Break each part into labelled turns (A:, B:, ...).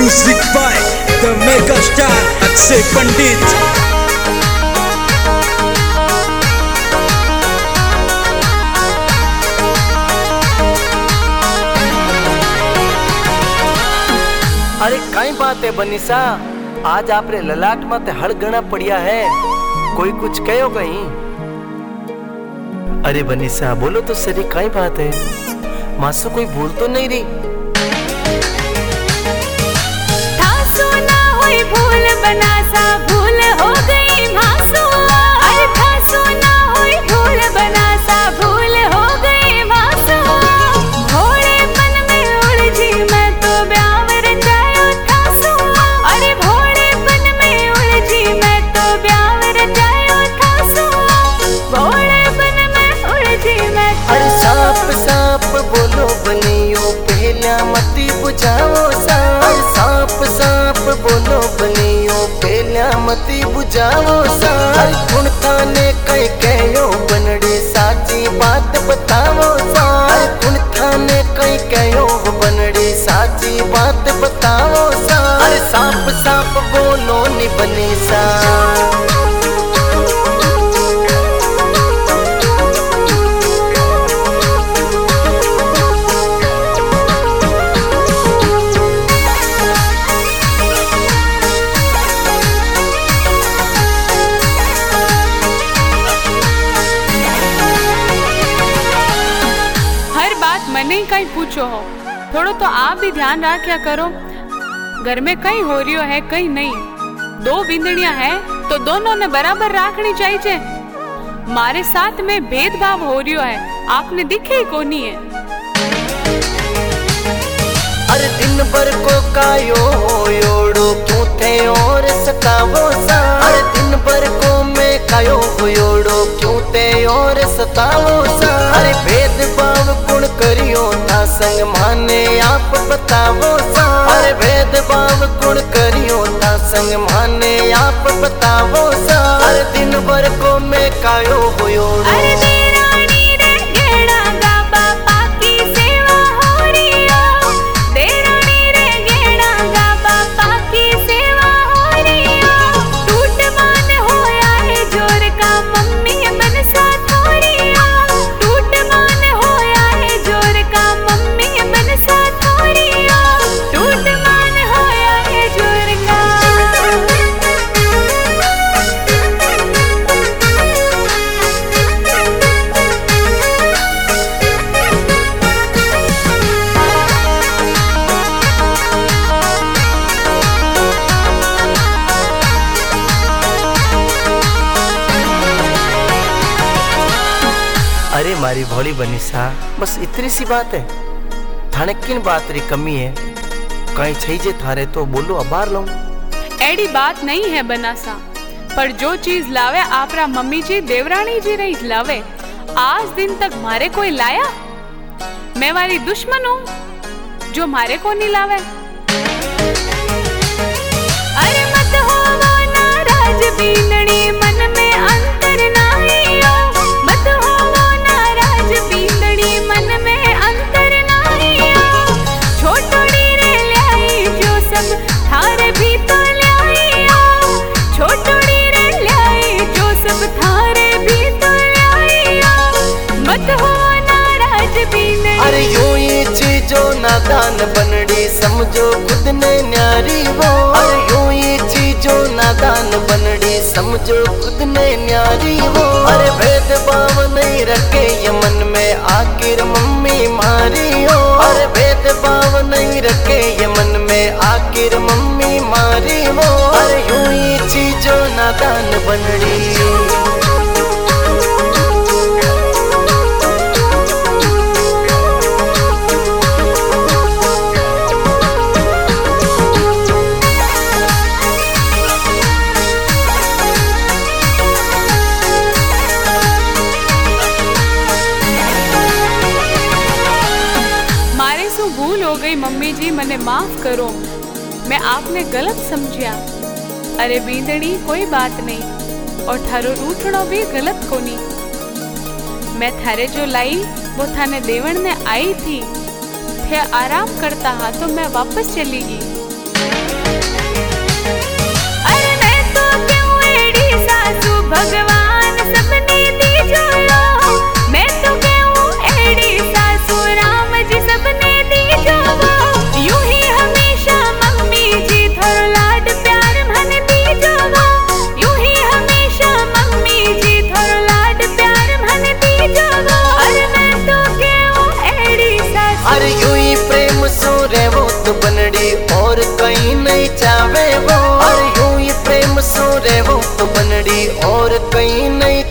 A: Music by the mega star Akshay Pandit।
B: अरे कई बात है बनीसा, आज आपरे ललाट माते हड़ गणा पड़िया है, कोई कुछ कहो कहीं? अरे बनीसा बोलो तो सही, कई बात है? मासो कोई भूल तो नहीं रही?
C: भूल बनासा भूल हो गई मासू, अरे थासू ना हुई भूल बनासा भूल हो गई मासू। भोलेपन में उलझी मैं तो ब्यावर जायो थासू, अरे भोलेपन में उलझी मैं तो ब्यावर जायो थासू। भोलेपन में उलझी मैं तो।
B: अरे सांप सांप बोलो बनियो पहला मती बुझाओ सांप, सांप सांप बोलो बनियो पहला मती बुझाओ सांप। गुण थाने कई कहो बनड़े साची बात बताओ सांप, गुण थाने कई कहो बनड़े साची बात बताओ सांप। अरे सांप सांप बोलो नी बनी सांप।
C: मने कहीं पूछो हो, थोड़ो तो आप भी ध्यान रखा करो। घर में कहीं हो रियो है कहीं नहीं, दो बिंदड़ियां हैं तो दोनों ने बराबर रखनी चाहिए। मारे साथ में भेदभाव हो रियो है, आपने दिखे ही कोनी है।
B: अरे दिन भर को कायो होयोड़ो क्यों थे और सतावो सा, अरे दिन भर को मैं कायो होयोड़ो क्यों थे और सतावो सा। अरे भेदभाव गुण करियो था संग माने आप बतावो सा, अरे भेदभाव गुण करियो था संग माने आप बतावो सा। अरे दिन भर को मैं कायो होयोड़ो। अरे मारी भोली बनीसा, बस इतनी सी बात है, थाने किन बात री कमी है? कहीं चाहिए थारे तो बोलो अबार लो।
C: एडी बात नहीं है बनासा, पर जो चीज लावे आपरा मम्मी जी देवरानी जी रही लावे, आज दिन तक मारे कोई लाया? मैं वाली दुश्मन हूँ जो मारे को नहीं लावे? अरे मत हो वो नाराज बीनड़ी मन में अंतर नहीं हो, मत हो वो नाराज बीनड़ी मन में अंतर नहीं हो। छोटड़ी रे लाई जो सब थारे भी तो लाई हो, छोटड़ी रे लाई जो सब थारे भी तो लाई हो। मत हो नाराज बीनड़ी।
B: अरे यूं ही चीजो नादान बनड़ी समझो खुद ने न्यारी वो, अरे यूं ही चीजो नादान बनड़ी समझो खुद ने न्यारी वो। अरे भेदभाव नहीं रखे ये मन में आखिर मम्मी मारी हो, अरे भेदभाव नहीं रखे ये मन में आखिर मम्मी मारी हो। अरे यूं ही चीजो नादान बनड़ी।
C: भूल हो गई मम्मी जी, मने माफ करो, मैं आपने गलत समझिया। अरे बींदड़ी कोई बात नहीं, और थारो रूठड़ो भी गलत कोनी। मैं थारे जो लाई वो थाने देवण ने आई थी, थे आराम करता हा तो मैं वापस चली गई।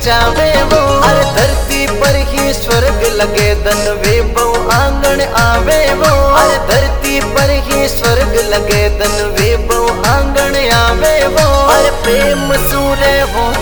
B: बचावे वो। अरे धरती पर ही स्वर्ग लगे धन वैभव आंगन आवे वो। अरे धरती पर ही स्वर्ग लगे धन वैभव आंगन आवे वो। अरे प्रेम सूरे हो